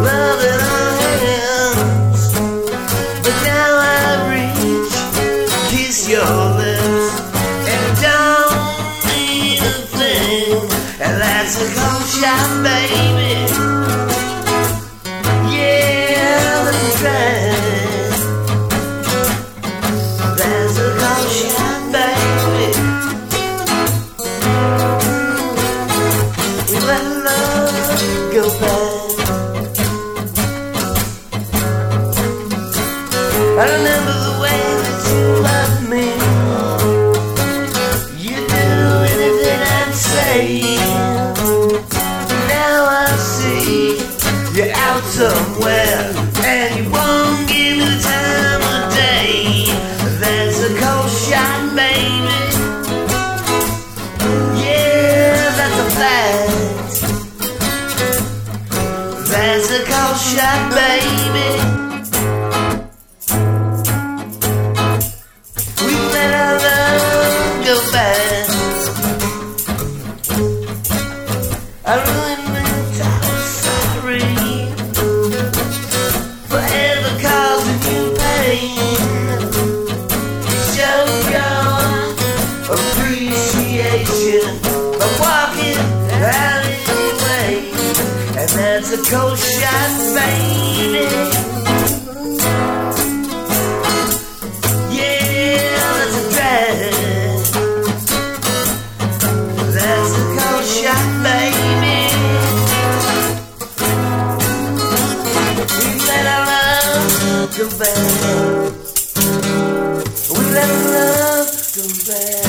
love in our hands. But now I reach, kiss your lips, and don't mean a thing. And that's a cold shot, baby. Yeah, that's right. That's a cold shot, baby. We let love go back. I remember the way that you loved me. You'd do anything I'd say. Now I see you're out somewhere, and you won't give me the time of day. That's a cold shot, baby. Yeah, that's a fact. That's a cold shot, baby. We let our love go back. I really meant I was sorry for ever causing you pain. Show your appreciation by walking out anyway. And that's a cold shot, baby. Yeah, that's a drag. That's a cold shot, baby. We let our love go back. We let our love go back.